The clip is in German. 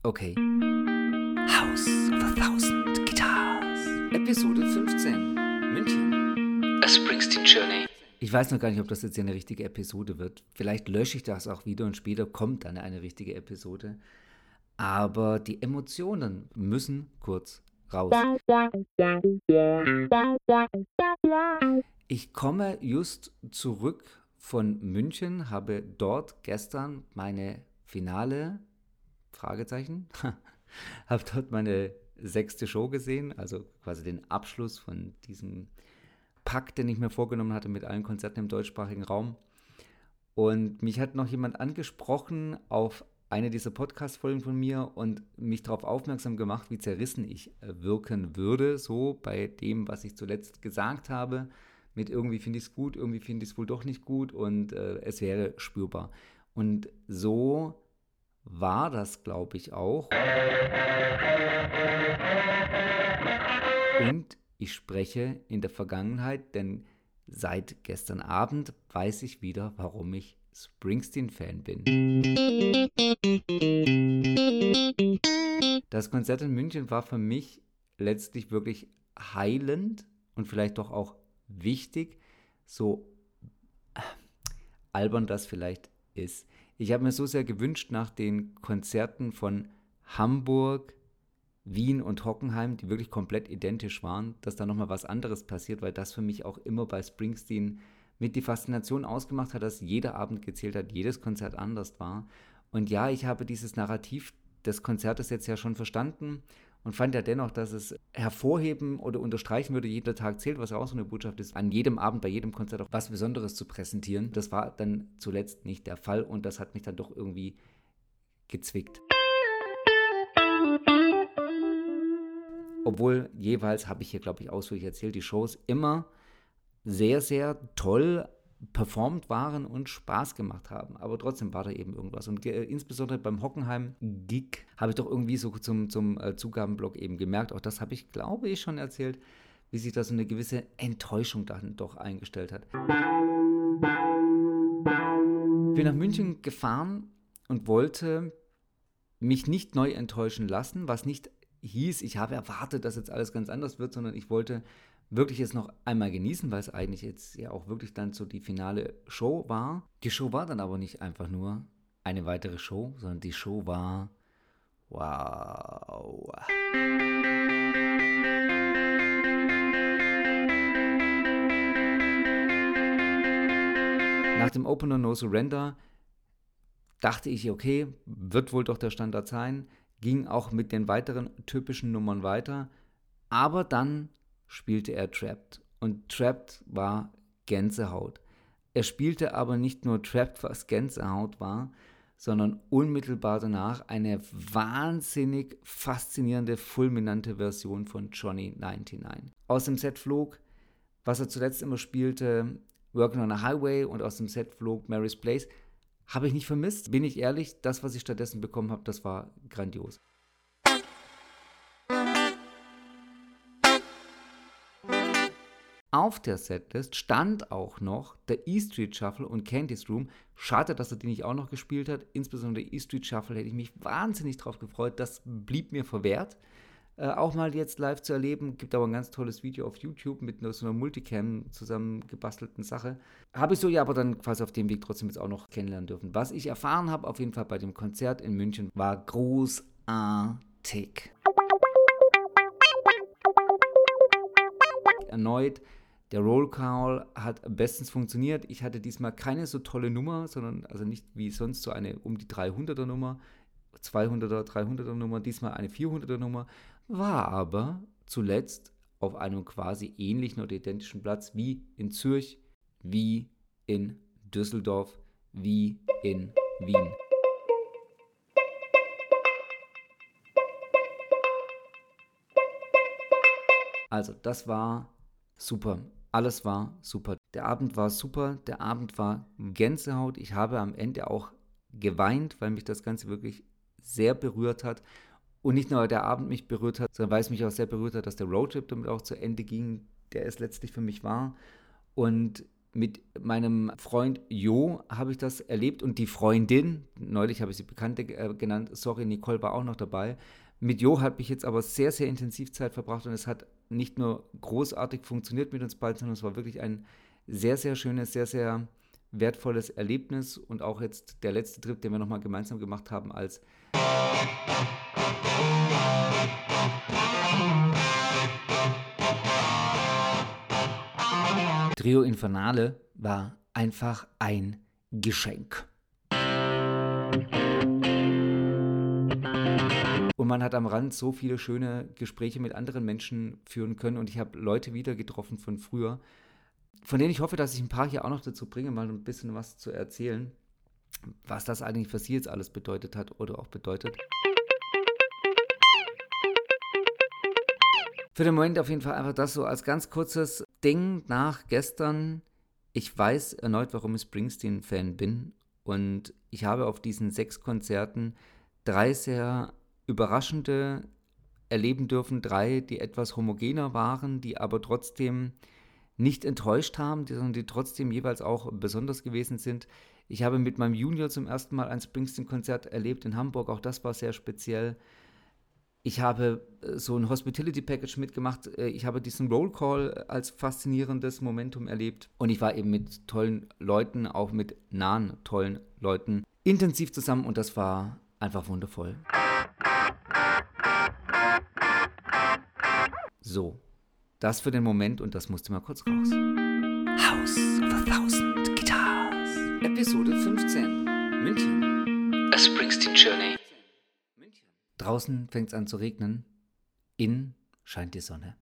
Okay. House of a Thousand Guitars. Episode 15. München. A Springsteen Journey. Ich weiß noch gar nicht, ob das jetzt hier eine richtige Episode wird. Vielleicht lösche ich das auch wieder und später kommt dann eine richtige Episode. Aber die Emotionen müssen kurz raus. Ich komme just zurück von München, habe dort gestern meine Finale, Fragezeichen, habe dort meine 6. Show gesehen, also quasi den Abschluss von diesem Pakt, den ich mir vorgenommen hatte mit allen Konzerten im deutschsprachigen Raum. Und mich hat noch jemand angesprochen auf eine dieser Podcast-Folgen von mir und mich darauf aufmerksam gemacht, wie zerrissen ich wirken würde, so bei dem, was ich zuletzt gesagt habe, mit irgendwie finde ich es gut, irgendwie finde ich es wohl doch nicht gut und es wäre spürbar. Und so war das, glaube ich, auch. Und ich spreche in der Vergangenheit, denn seit gestern Abend weiß ich wieder, warum ich Springsteen-Fan bin. Das Konzert in München war für mich letztlich wirklich heilend und vielleicht doch auch wichtig, so albern das vielleicht ist. Ich habe mir so sehr gewünscht nach den Konzerten von Hamburg, Wien und Hockenheim, die wirklich komplett identisch waren, dass da nochmal was anderes passiert, weil das für mich auch immer bei Springsteen mit die Faszination ausgemacht hat, dass jeder Abend gezählt hat, jedes Konzert anders war. Und ja, ich habe dieses Narrativ des Konzertes jetzt ja schon verstanden und fand ja dennoch, dass es hervorheben oder unterstreichen würde, jeder Tag zählt, was ja auch so eine Botschaft ist, an jedem Abend, bei jedem Konzert auch was Besonderes zu präsentieren. Das war dann zuletzt nicht der Fall und das hat mich dann doch irgendwie gezwickt. Obwohl jeweils, habe ich hier, glaube ich, ausführlich erzählt, die Shows immer sehr, sehr toll performt waren und Spaß gemacht haben. Aber trotzdem war da eben irgendwas. Und insbesondere beim Hockenheim-Gig habe ich doch irgendwie so zum Zugabenblock eben gemerkt, auch das habe ich, glaube ich, schon erzählt, wie sich da so eine gewisse Enttäuschung dann doch eingestellt hat. Ich bin nach München gefahren und wollte mich nicht neu enttäuschen lassen, was nicht hieß, ich habe erwartet, dass jetzt alles ganz anders wird, sondern ich wollte wirklich jetzt noch einmal genießen, weil es eigentlich jetzt ja auch wirklich dann so die finale Show war. Die Show war dann aber nicht einfach nur eine weitere Show, sondern die Show war wow. Nach dem Opener No Surrender dachte ich, okay, wird wohl doch der Standard sein, ging auch mit den weiteren typischen Nummern weiter, aber dann spielte er Trapped und Trapped war Gänsehaut. Er spielte aber nicht nur Trapped, was Gänsehaut war, sondern unmittelbar danach eine wahnsinnig faszinierende, fulminante Version von Johnny 99. Aus dem Set flog, was er zuletzt immer spielte, Working on a Highway, und aus dem Set flog Mary's Place. Habe ich nicht vermisst, bin ich ehrlich, das, was ich stattdessen bekommen habe, das war grandios. Auf der Setlist stand auch noch der E Street Shuffle und Candy's Room. Schade, dass er die nicht auch noch gespielt hat. Insbesondere E Street Shuffle hätte ich mich wahnsinnig drauf gefreut. Das blieb mir verwehrt. Auch mal jetzt live zu erleben. Gibt aber ein ganz tolles Video auf YouTube mit so einer Multicam zusammengebastelten Sache. Habe ich so ja aber dann quasi auf dem Weg trotzdem jetzt auch noch kennenlernen dürfen. Was ich erfahren habe, auf jeden Fall bei dem Konzert in München, war großartig. Erneut, der Roll Call hat bestens funktioniert. Ich hatte diesmal keine so tolle Nummer, sondern also nicht wie sonst so eine um die 300er Nummer, 200er, 300er Nummer, diesmal eine 400er Nummer, war aber zuletzt auf einem quasi ähnlichen oder identischen Platz wie in Zürich, wie in Düsseldorf, wie in Wien. Also das war super. Alles war super. Der Abend war super. Der Abend war Gänsehaut. Ich habe am Ende auch geweint, weil mich das Ganze wirklich sehr berührt hat. Und nicht nur der Abend mich berührt hat, sondern weil es mich auch sehr berührt hat, dass der Roadtrip damit auch zu Ende ging, der es letztlich für mich war. Und Mit meinem Freund Jo habe ich das erlebt und die Freundin, neulich habe ich sie Bekannte genannt, sorry, Nicole war auch noch dabei. Mit Jo habe ich jetzt aber sehr, sehr intensiv Zeit verbracht und es hat nicht nur großartig funktioniert mit uns beiden, sondern es war wirklich ein sehr, sehr schönes, sehr, sehr wertvolles Erlebnis und auch jetzt der letzte Trip, den wir nochmal gemeinsam gemacht haben als Trio Infernale war einfach ein Geschenk. Und man hat am Rand so viele schöne Gespräche mit anderen Menschen führen können und ich habe Leute wieder getroffen von früher, von denen ich hoffe, dass ich ein paar hier auch noch dazu bringe, mal ein bisschen was zu erzählen, was das eigentlich für sie jetzt alles bedeutet hat oder auch bedeutet. Für den Moment auf jeden Fall einfach das so als ganz kurzes Ding nach gestern. Ich weiß erneut, warum ich Springsteen-Fan bin und ich habe auf diesen 6 Konzerten 3 sehr überraschende erleben dürfen, 3, die etwas homogener waren, die aber trotzdem nicht enttäuscht haben, sondern die trotzdem jeweils auch besonders gewesen sind. Ich habe mit meinem Junior zum ersten Mal ein Springsteen-Konzert erlebt in Hamburg, auch das war sehr speziell. Ich habe so ein Hospitality-Package mitgemacht. Ich habe diesen Roll Call als faszinierendes Momentum erlebt. Und ich war eben mit tollen Leuten, auch mit nahen tollen Leuten, intensiv zusammen und das war einfach wundervoll. So, das für den Moment und das musste mal kurz raus. House of a Thousand Guitars. Episode 15. München. A Springsteen Journey. Draußen fängt es an zu regnen. Innen scheint die Sonne.